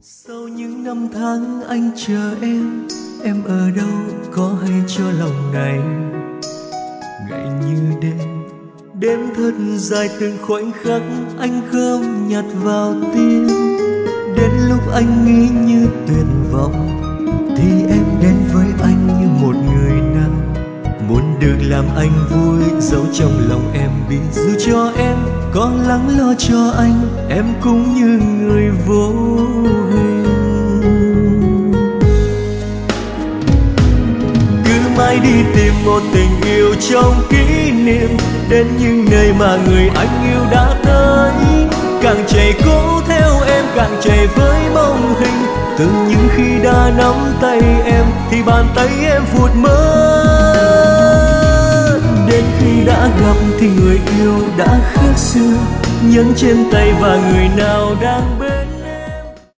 Sau những năm tháng anh chờ em ở đâu có hay cho lòng này. Ngày như đêm, đêm thật dài từng khoảnh khắc anh gom nhặt vào tim. Đến lúc anh nghĩ như tuyệt vọng thì em đến với anh như một người nào muốn được làm anh vui, dẫu trong lòng em biết dù cho em có lắng lo cho anh, em cũng như người vô hình. Cứ mãi đi tìm một tình yêu trong kỷ niệm, đến những nơi mà người anh yêu đã tới. Càng chạy cố theo em, càng chạy với mong hình. Từ những khi đã nắm tay em thì bàn tay em phụt mất. Đến khi đã gặp thì người yêu đã khác xưa, nhẫn trên tay và người nào đang bên.